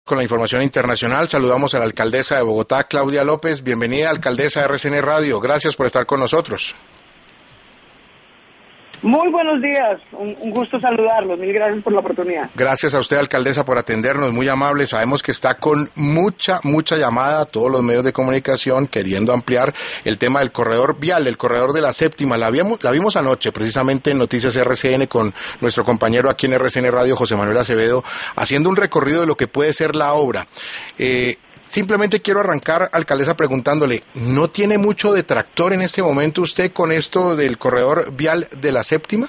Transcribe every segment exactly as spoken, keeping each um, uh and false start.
Con la información internacional, saludamos a la alcaldesa de Bogotá, Claudia López. Bienvenida, alcaldesa de R C N Radio. Gracias por estar con nosotros. Muy buenos días, un, un gusto saludarlos, mil gracias por la oportunidad. Gracias a usted, alcaldesa, por atendernos, muy amable. Sabemos que está con mucha, mucha llamada a todos los medios de comunicación queriendo ampliar el tema del corredor vial, el corredor de la séptima. La vimos, la vimos anoche, precisamente en Noticias R C N, con nuestro compañero aquí en R C N Radio, José Manuel Acevedo, haciendo un recorrido de lo que puede ser la obra. Eh, Simplemente quiero arrancar, alcaldesa, preguntándole, ¿no tiene mucho detractor en este momento usted con esto del corredor vial de la séptima?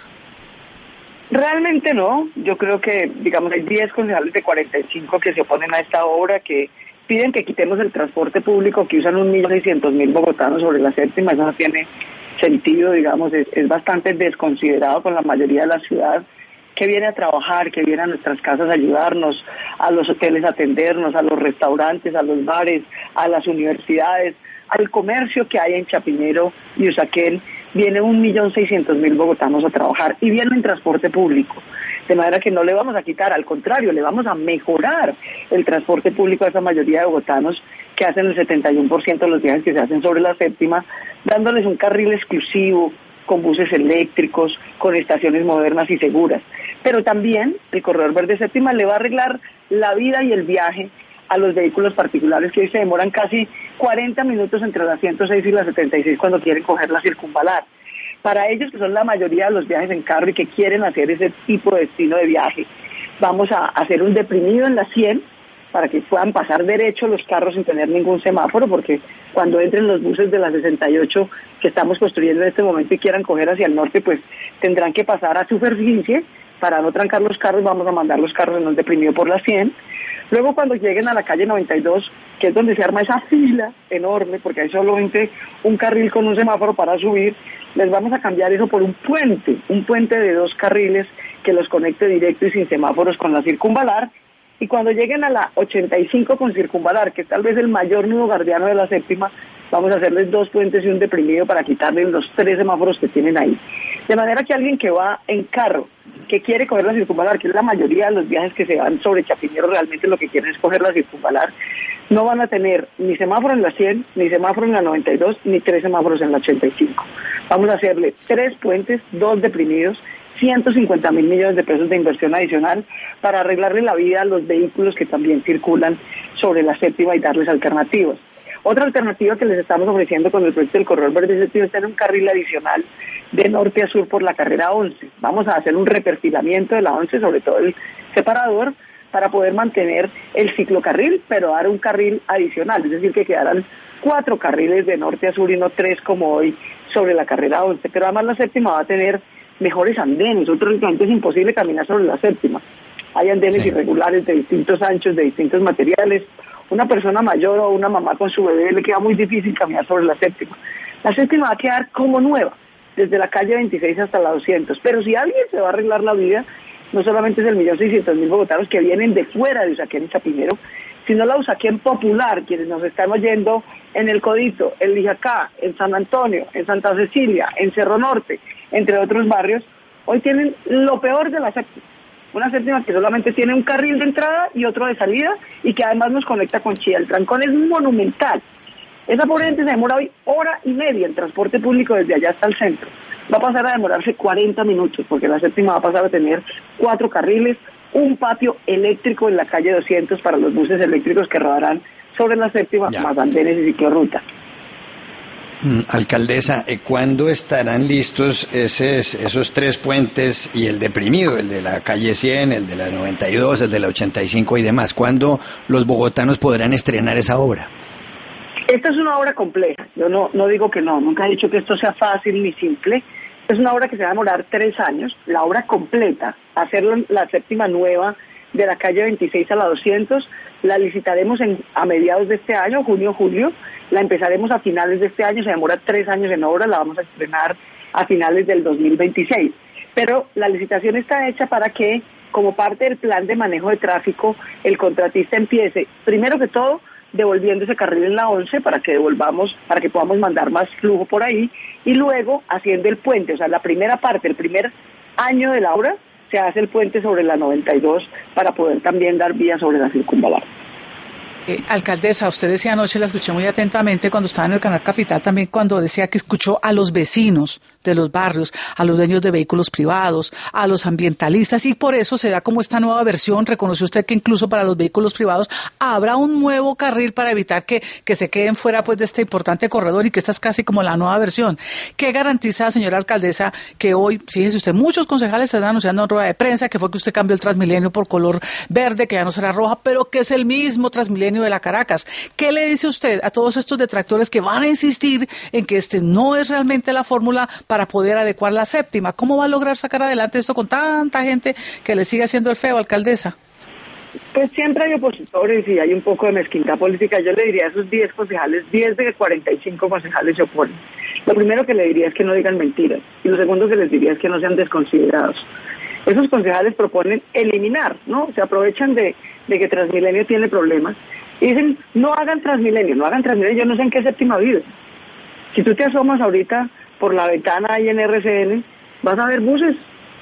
Realmente no, yo creo que, digamos, hay diez concejales de cuarenta y cinco que se oponen a esta obra, que piden que quitemos el transporte público, que usan un millón seiscientos mil bogotanos sobre la séptima. Eso no tiene sentido, digamos, es, es bastante desconsiderado con la mayoría de la ciudad, que viene a trabajar, que viene a nuestras casas a ayudarnos, a los hoteles a atendernos, a los restaurantes, a los bares, a las universidades, al comercio que hay en Chapinero y Usaquén. Viene un millón seiscientos mil bogotanos a trabajar y viene en transporte público. De manera que no le vamos a quitar, al contrario, le vamos a mejorar el transporte público a esa mayoría de bogotanos que hacen el setenta y uno por ciento de los viajes que se hacen sobre la séptima, dándoles un carril exclusivo, con buses eléctricos, con estaciones modernas y seguras. Pero también el corredor verde séptima le va a arreglar la vida y el viaje a los vehículos particulares que hoy se demoran casi cuarenta minutos entre la ciento seis y la setenta y seis cuando quieren coger la circunvalar. Para ellos, que son la mayoría de los viajes en carro y que quieren hacer ese tipo de destino de viaje, vamos a hacer un deprimido en la cien para que puedan pasar derecho los carros sin tener ningún semáforo, porque cuando entren los buses de la sesenta y ocho que estamos construyendo en este momento y quieran coger hacia el norte, pues tendrán que pasar a superficie para no trancar los carros. Vamos a mandar los carros en un deprimido por la cien. Luego, cuando lleguen a la calle noventa y dos, que es donde se arma esa fila enorme, porque hay solamente un carril con un semáforo para subir, les vamos a cambiar eso por un puente, un puente de dos carriles que los conecte directo y sin semáforos con la circunvalar. Y cuando lleguen a la ochenta y cinco con circunvalar, que es tal vez el mayor nudo guardiano de la séptima, vamos a hacerles dos puentes y un deprimido para quitarles los tres semáforos que tienen ahí. De manera que alguien que va en carro, que quiere coger la circunvalar, que es la mayoría de los viajes que se van sobre Chapinero, realmente lo que quieren es coger la circunvalar, no van a tener ni semáforo en la cien, ni semáforo en la noventa y dos, ni tres semáforos en la ochenta y cinco. Vamos a hacerle tres puentes, dos deprimidos, ciento cincuenta mil millones de pesos de inversión adicional para arreglarle la vida a los vehículos que también circulan sobre la séptima y darles alternativas. Otra alternativa que les estamos ofreciendo con el proyecto del corredor verde séptima es tener un carril adicional de norte a sur por la carrera once. Vamos a hacer un reperfilamiento de la once, sobre todo el separador, para poder mantener el ciclocarril, pero dar un carril adicional, es decir, que quedarán cuatro carriles de norte a sur y no tres como hoy sobre la carrera once. Pero además la séptima va a tener mejores andenes. Otros es imposible caminar sobre la séptima. Hay andenes sí. irregulares de distintos anchos, de distintos materiales. Una persona mayor o una mamá con su bebé le queda muy difícil caminar sobre la séptima. La séptima va a quedar como nueva, desde la calle veintiséis hasta la doscientos. Pero si alguien se va a arreglar la vida, no solamente es el millón seiscientos mil bogotanos que vienen de fuera de Usaquén y Chapinero, sino la Usaquén popular, quienes nos están oyendo en El Codito, en Lijacá, en San Antonio, en Santa Cecilia, en Cerro Norte, entre otros barrios, hoy tienen lo peor de la séptima. Una séptima que solamente tiene un carril de entrada y otro de salida y que además nos conecta con Chía. El trancón es monumental. Esa pobre gente se demora hoy hora y media en transporte público desde allá hasta el centro. Va a pasar a demorarse cuarenta minutos porque la séptima va a pasar a tener cuatro carriles, un patio eléctrico en la calle doscientos para los buses eléctricos que rodarán sobre la séptima, ya. Más andenes y ciclorruta. Mm, alcaldesa, ¿cuándo estarán listos esos, esos tres puentes y el deprimido, el de la calle cien, el de la noventa y dos, el de la ochenta y cinco y demás? ¿Cuándo los bogotanos podrán estrenar esa obra? Esta es una obra compleja. Yo no, no digo que no, nunca he dicho que esto sea fácil ni simple. Es una obra que se va a demorar tres años, la obra completa, hacerlo en la séptima nueva de la calle veintiséis a la doscientos, la licitaremos en, a mediados de este año, junio, julio, la empezaremos a finales de este año, se demora tres años en obra, la vamos a estrenar a finales del dos mil veintiséis. Pero la licitación está hecha para que, como parte del plan de manejo de tráfico, el contratista empiece, primero que todo, devolviendo ese carril en la once para que devolvamos, para que podamos mandar más flujo por ahí, y luego haciendo el puente, o sea, la primera parte, el primer año de la obra, se hace el puente sobre la noventa y dos para poder también dar vía sobre la circunvalar. Eh, alcaldesa, usted decía anoche, la escuché muy atentamente cuando estaba en el Canal Capital, también cuando decía que escuchó a los vecinos de los barrios, a los dueños de vehículos privados, a los ambientalistas, y por eso se da como esta nueva versión. Reconoció usted que incluso para los vehículos privados habrá un nuevo carril para evitar que, que se queden fuera pues de este importante corredor, y que esta es casi como la nueva versión. ¿Qué garantiza, señora alcaldesa, que hoy, fíjese usted, muchos concejales están anunciando en rueda de prensa que fue que usted cambió el Transmilenio por color verde, que ya no será roja, pero que es el mismo Transmilenio de la Caracas? ¿Qué le dice usted a todos estos detractores que van a insistir en que este no es realmente la fórmula para poder adecuar la séptima? ¿Cómo va a lograr sacar adelante esto con tanta gente que le sigue haciendo el feo, alcaldesa? Pues siempre hay opositores y hay un poco de mezquindad política. Yo le diría a esos diez concejales, diez de cuarenta y cinco concejales se oponen. Lo primero que le diría es que no digan mentiras, y lo segundo que les diría es que no sean desconsiderados. Esos concejales proponen eliminar, ¿no? Se aprovechan de, de que Transmilenio tiene problemas y dicen, no hagan Transmilenio, no hagan Transmilenio, yo no sé en qué séptima vive. Si tú te asomas ahorita por la ventana ahí en R C N, vas a ver buses,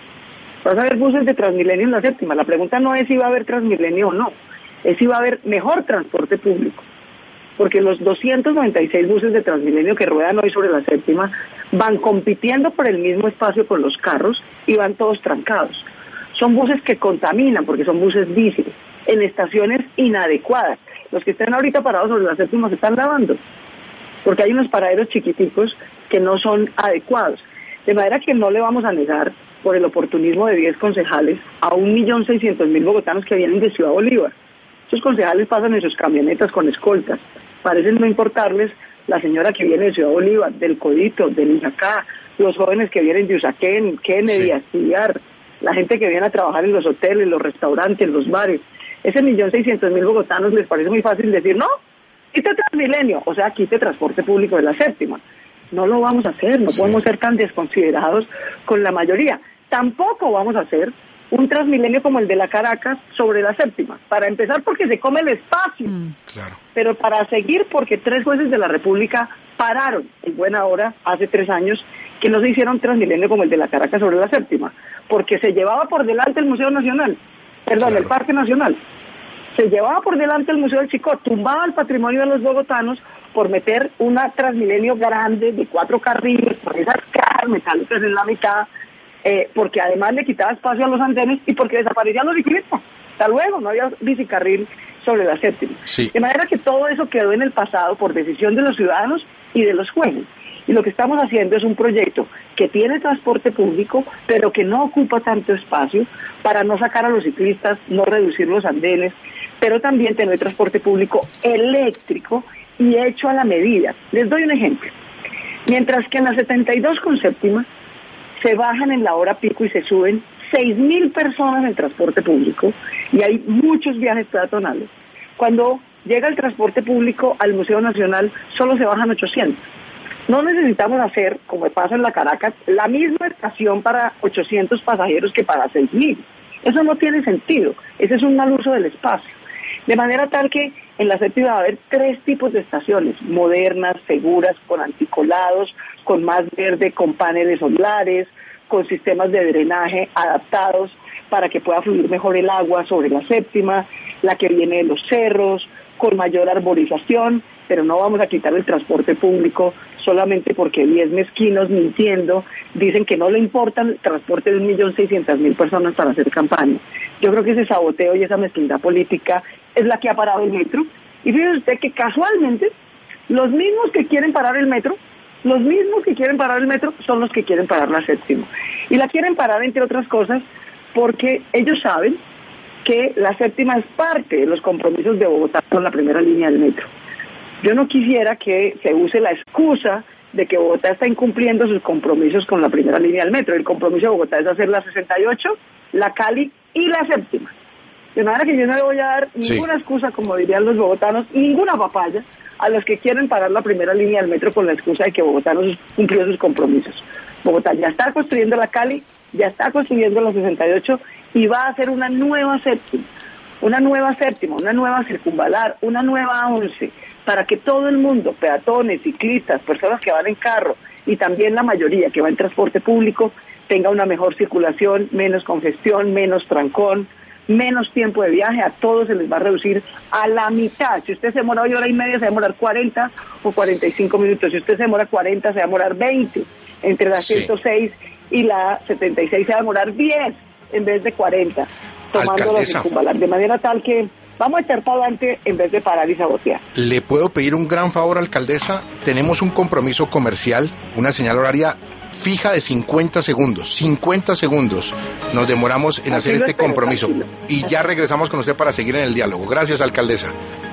vas a ver buses de Transmilenio en la séptima. La pregunta no es si va a haber Transmilenio o no, es si va a haber mejor transporte público. Porque los doscientos noventa y seis buses de Transmilenio que ruedan hoy sobre la séptima van compitiendo por el mismo espacio con los carros y van todos trancados. Son buses que contaminan porque son buses diésel, en estaciones inadecuadas. Los que están ahorita parados sobre la séptima se están lavando, porque hay unos paraderos chiquiticos que no son adecuados. De manera que no le vamos a negar, por el oportunismo de diez concejales, a un millón seiscientos mil bogotanos que vienen de Ciudad Bolívar. Esos concejales pasan en sus camionetas con escoltas. Parecen no importarles la señora que viene de Ciudad Bolívar, del Codito, del Ijacá, los jóvenes que vienen de Usaquén, Kennedy, sí, a estudiar, la gente que viene a trabajar en los hoteles, los restaurantes, los bares. Ese millón seiscientos mil bogotanos les parece muy fácil decir, no, quite Transmilenio, o sea, quite transporte público de la séptima. No lo vamos a hacer, no sí. podemos ser tan desconsiderados con la mayoría. Tampoco vamos a hacer un Transmilenio como el de la Caracas sobre la séptima. Para empezar, porque se come el espacio. Mm, claro. Pero para seguir, porque tres jueces de la República pararon en buena hora, hace tres años, que no se hiciera un Transmilenio como el de la Caracas sobre la séptima. Porque se llevaba por delante el Museo Nacional, perdón, claro. el Parque Nacional. Se llevaba por delante el Museo del Chicó, tumbaba el patrimonio de los bogotanos por meter una Transmilenio grande de cuatro carriles, con esas cajas metálicas en la mitad, Eh, porque además le quitaba espacio a los andenes y porque desaparecían los ciclistas. Hasta luego, no había bicicarril sobre la séptima. Sí. De manera que todo eso quedó en el pasado por decisión de los ciudadanos y de los jueces. Y lo que estamos haciendo es un proyecto que tiene transporte público, pero que no ocupa tanto espacio, para no sacar a los ciclistas, no reducir los andenes, pero también tener transporte público eléctrico y hecho a la medida. Les doy un ejemplo. Mientras que en la setenta y dos con séptima se bajan en la hora pico y se suben seis mil personas en transporte público y hay muchos viajes peatonales. Cuando llega el transporte público al Museo Nacional solo se bajan ochocientos. No necesitamos hacer, como pasa en la Caracas, la misma estación para ochocientos pasajeros que para seis mil. Eso no tiene sentido, ese es un mal uso del espacio. De manera tal que en la séptima va a haber tres tipos de estaciones, modernas, seguras, con anticolados, con más verde, con paneles solares, con sistemas de drenaje adaptados para que pueda fluir mejor el agua sobre la séptima, la que viene de los cerros, con mayor arborización, pero no vamos a quitar el transporte público solamente porque diez mezquinos mintiendo dicen que no le importa el transporte de un millón seiscientas mil personas para hacer campaña. Yo creo que ese saboteo y esa mezquindad política es la que ha parado el metro. Y fíjese usted que casualmente los mismos que quieren parar el metro, los mismos que quieren parar el metro son los que quieren parar la séptima. Y la quieren parar, entre otras cosas, porque ellos saben que la séptima es parte de los compromisos de Bogotá con la primera línea del metro. Yo no quisiera que se use la excusa de que Bogotá está incumpliendo sus compromisos con la primera línea del metro. El compromiso de Bogotá es hacer la sesenta y ocho, la Cali y la séptima. De manera que yo no le voy a dar ninguna sí. excusa, como dirían los bogotanos, ninguna papaya a los que quieren parar la primera línea del metro con la excusa de que Bogotá no cumplió sus compromisos. Bogotá ya está construyendo la Cali, ya está construyendo la sesenta y ocho y va a hacer una nueva séptima, una nueva séptima, una nueva circunvalar, una nueva once, para que todo el mundo, peatones, ciclistas, personas que van en carro y también la mayoría que va en transporte público, tenga una mejor circulación, menos congestión, menos trancón, menos tiempo de viaje, a todos se les va a reducir a la mitad. Si usted se demora hoy hora y media, se va a demorar cuarenta o cuarenta y cinco minutos. Si usted se demora cuarenta, se va a demorar veinte. Entre la sí. ciento seis y la setenta y seis se va a demorar diez en vez de cuarenta, tomando la circunvalar, de manera tal que vamos a estar para adelante en vez de parar y sabotear. ¿Le puedo pedir un gran favor, alcaldesa? Tenemos un compromiso comercial, una señal horaria fija de cincuenta segundos. cincuenta segundos nos demoramos en Así hacer este espero, compromiso. Tranquilo. Y ya regresamos con usted para seguir en el diálogo. Gracias, alcaldesa.